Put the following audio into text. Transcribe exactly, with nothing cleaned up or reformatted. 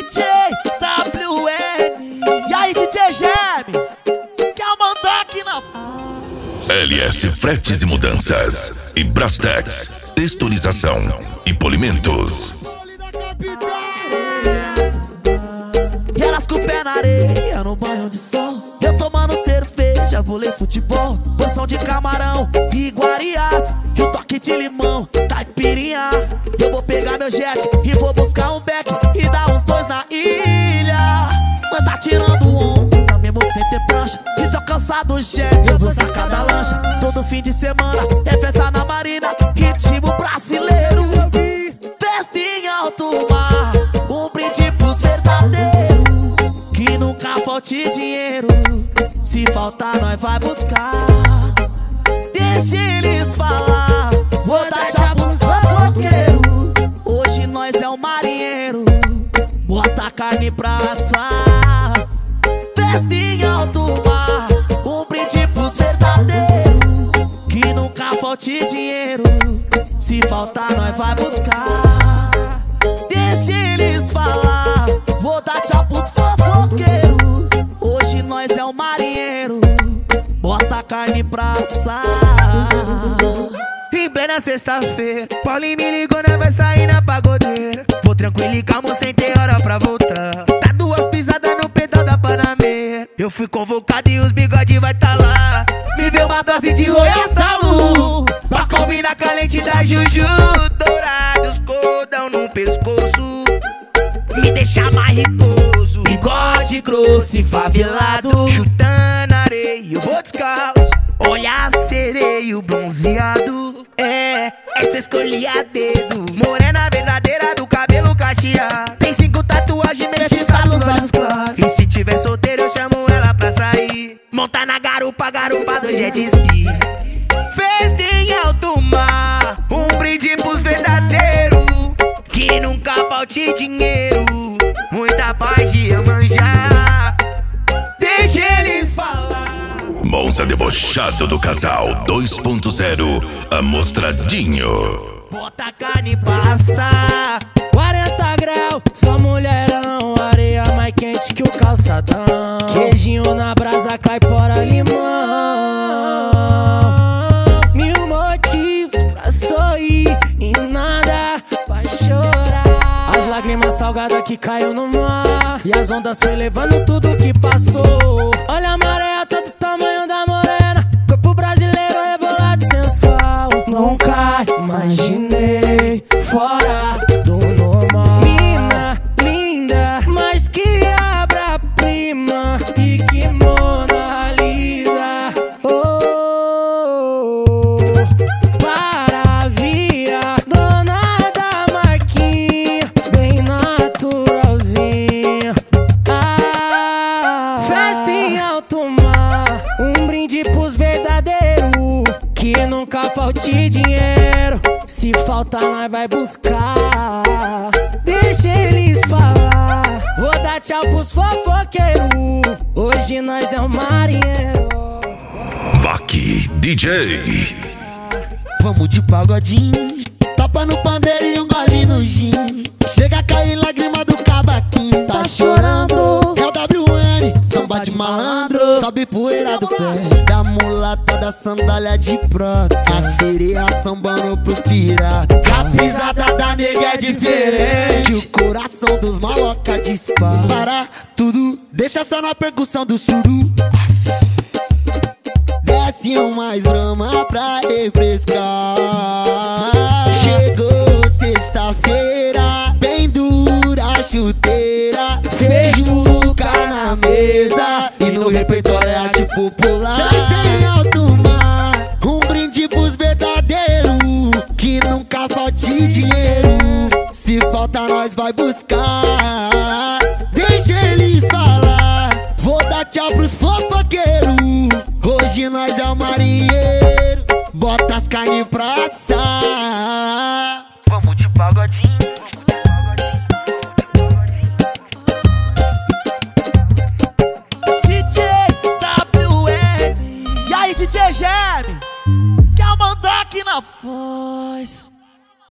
J W N. E aí, D J Geme, quer mandar aqui na L S Fretes e Mudanças e Brastex Texturização e Polimentos. E elas com o pé na areia, no banho de sol. Eu tomando cerveja, vôlei, futebol, porção de camarão e iguarias, e o toque de limão, caipirinha. Eu vou pegar meu jet e vou buscar um beck e dar uns dois na ilha. Nós tá tirando onda, mesmo sem ter prancha. E se eu cansar do jet, eu vou sacar da lancha. Todo fim de semana é festa na marina, ritmo brasileiro. Festa em alto mar, um brinde pros verdadeiros. Que nunca falte dinheiro, se faltar nós vai buscar. Deixa eles falar, vou dar tchau pros fofoqueiros. Hoje nós é o marinheiro, bota a carne pra assar. Festa em alto mar, um brinde pros verdadeiros. Que nunca falte dinheiro, se faltar nós vai buscar. Deixa eles falar, vou dar tchau pros fofoqueiros. Hoje nós é o marinheiro, bota a carne pra assar. Em plena sexta-feira, Paulinho me ligou, nós vai sair na pagodeira. Vou tranquilo e calmo, sem ter hora pra voltar. Tá duas pisadas no pedal da Panameira. Eu fui convocado e os bigode vai tá lá. Me deu uma dose de Royal Salu, pra combinar com a lente da Juju. Dourados, cordão no pescoço, me deixa mais ricoso. Bigode grosso e favelado, chutando areia, eu vou descalço. Olhar sereio bronzeado, é, essa escolhi a dedo. Morena verdadeira do cabelo cacheado, tem cinco tatuagens, mestiça nos olhos claros. E se tiver solteiro eu chamo ela pra sair. Montar na garupa, garupa do jet ski. Festa em alto mar, um brinde pros verdadeiros. Que nunca falte dinheiro, muita paz de manjar. Deixa eles falar. Monza debochado do casal dois ponto zero, Amostradinho. Bota a carne pra assar. Quarenta graus, só mulherão, areia mais quente que o calçadão. Queijinho na brasa, caipora, limão. Mil motivos pra sorrir e nada pra chorar. As lágrimas salgadas que caiu no mar, e as ondas foi levando tudo que passou. Olha a maré, todo tamanho da morena, corpo brasileiro rebolado e sensual. Nunca imaginei fora do normal. Mina, linda, mas que obra-prima, e que Mona Lisa. Oh, oh, oh. Para via, dona da marquinha, bem naturalzinha. Ah, festa em alto mar, um brinde pros verdadeiros. Que nunca falte dinheiro, se faltar nós vai buscar. Deixa eles falar, vou dar tchau pros fofoqueiros. Hoje nós é o marinheiro. Baki D J. Vamos de pagodinho, topa no pandeiro e um gole no gin. Chega a cair lágrima do cavaquinho. Tá chorando, é o W N, samba de malandro. Sobe poeira do pé da mulata da sandália de prata. A sereia sambando pros piratas. A pisada da nega é diferente, o coração dos maloca dispara. Para tudo, deixa só na percussão do suru. Desce um mais brama pra refrescar. Chegou sexta-feira, bem dura a chuteira. Feijuca na mesa e no repertório é arte popular. Festa em alto mar, um brinde pros verdadeiros. Que nunca falte dinheiro, se falta nós vai buscar. Deixa eles falar, vou dar tchau pros fofoqueiros. Hoje nós é o marinheiro, bota as carnes pra assar. Vamos de pagodinho.